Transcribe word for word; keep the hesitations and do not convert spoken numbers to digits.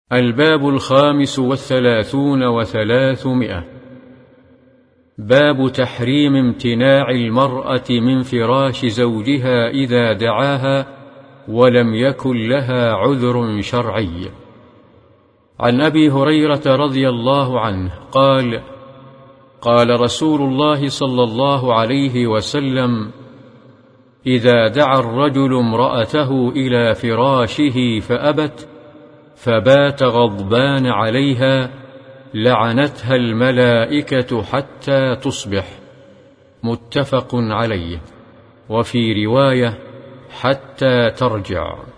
الباب الخامس والثلاثون وثلاثمائة. باب تحريم امتناع المرأة من فراش زوجها إذا دعاها ولم يكن لها عذر شرعي. عن أبي هريرة رضي الله عنه قال: قال رسول الله صلى الله عليه وسلم: إذا دعا الرجل امرأته إلى فراشه فأبت فبات غضبان عليها لعنتها الملائكة حتى تصبح. متفق عليه. وفي رواية: حتى ترجع.